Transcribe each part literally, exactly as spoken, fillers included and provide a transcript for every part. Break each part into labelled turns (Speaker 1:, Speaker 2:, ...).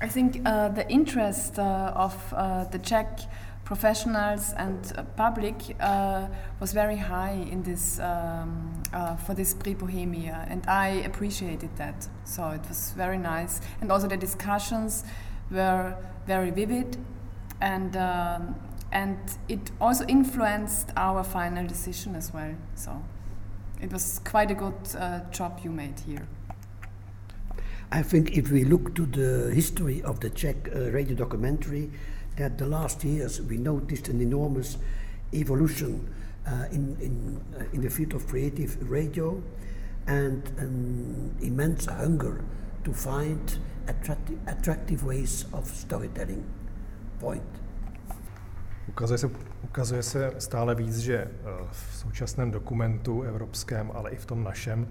Speaker 1: I think uh, the interest uh, of uh, the Czech professionals and uh, public uh, was very high in this um, uh, for this Prix Bohemia, and I appreciated that. So it was very nice, and also the discussions were very vivid, and um, and it also influenced our final decision as well. So it was quite a good uh, job you made here.
Speaker 2: I think if we look to the history of the Czech uh, radio documentary, that the last years we noticed an enormous evolution uh, in in uh, in the field of creative radio, and an immense hunger to find attractive, attractive ways of storytelling. Point.
Speaker 3: Ukazuje se, ukazuje se stále víc, že v současném dokumentu evropském, ale i v tom našem,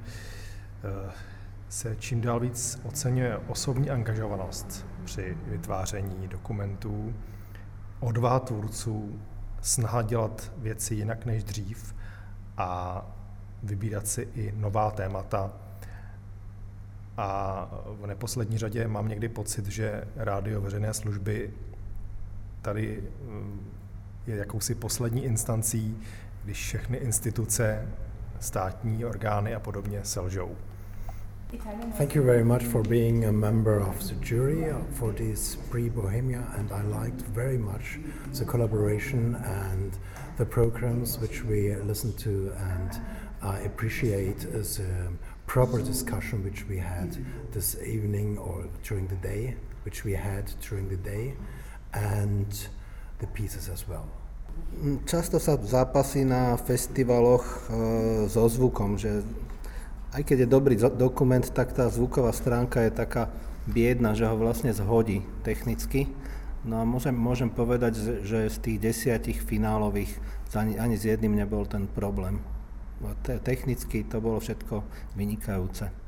Speaker 3: se čím dál víc oceňuje osobní angažovanost při vytváření dokumentů, odvaha tvůrců, snaha dělat věci jinak než dřív a vybírat si i nová témata. A v neposlední řadě mám někdy pocit, že rádio veřejné služby tady je jakousi poslední instancí, když všechny instituce, státní orgány a podobně selžou.
Speaker 4: Thank you very much for being a member of the jury for this Prix Bohemia, and I liked very much the collaboration and the programs which we listened to, and I appreciate the proper discussion which we had this evening or during the day, which we had during the day, and the pieces as well.
Speaker 5: Často sa zápasí na festivaloch e, so zvukom, že aj keď je dobrý dokument, tak tá zvuková stránka je taká biedna, že ho vlastne zhodí technicky. No a môžem, môžem povedať, že z tých desiatich finálových ani, ani s jedným nebol ten problém. Technicky to bolo všetko vynikajúce.